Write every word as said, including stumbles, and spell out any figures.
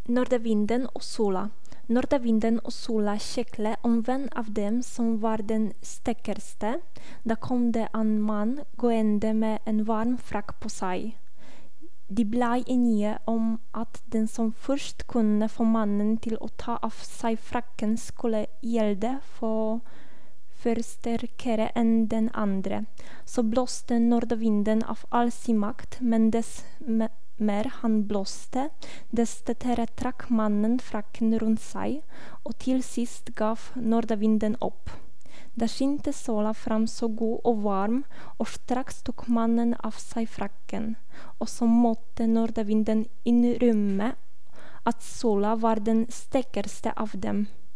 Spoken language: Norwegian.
Nordavinden og sola. Nordavinden og sola sjeklet om hvem av dem som var den sterkeste. Da kom det en mann gående med en varm frakk på seg. De ble enige om at den som først kunne få mannen til å ta av seg frakken skulle gjelde for sterkere enn den andre. Så blåste nordavinden av all sin makt, men dess mer han blåste, dess tettere trakk mannen frakken rundt seg, og til sist gav nordavinden opp. Da skinte sola fram så god og varm, og straks tok mannen av seg frakken, og så måtte nordavinden innrømme at sola var den sterkeste av dem.